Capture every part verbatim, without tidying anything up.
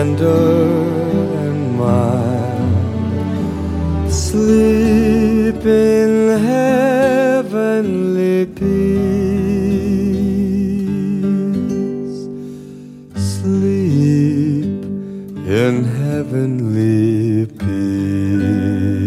tender and mild. Sleep in heavenly peace. Sleep in heavenly peace.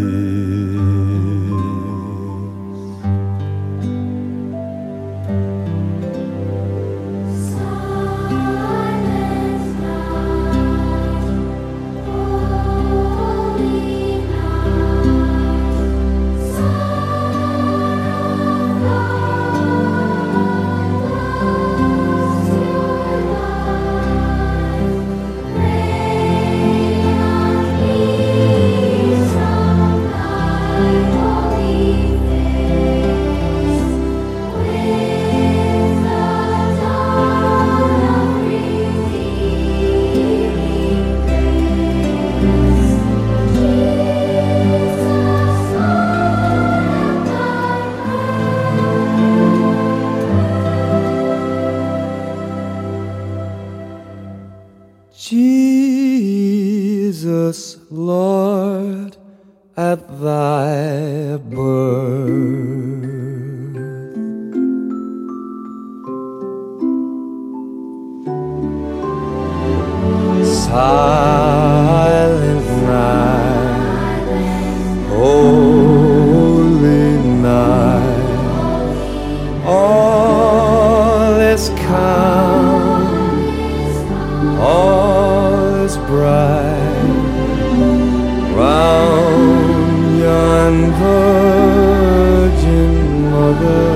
Jesus, Lord, at thy birth, silent night, holy night, all is calm, all is bright, round yon virgin mother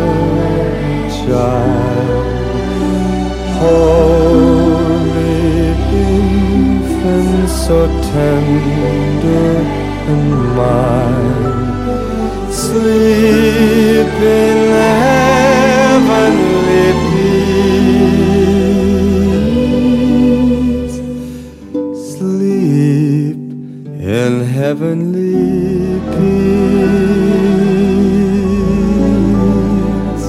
child, holy infant, so tender and mild, sleep in heavenly peace. Sleep in heavenly peace.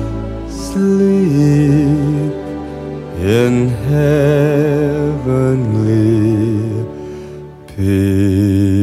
Sleep in heavenly peace.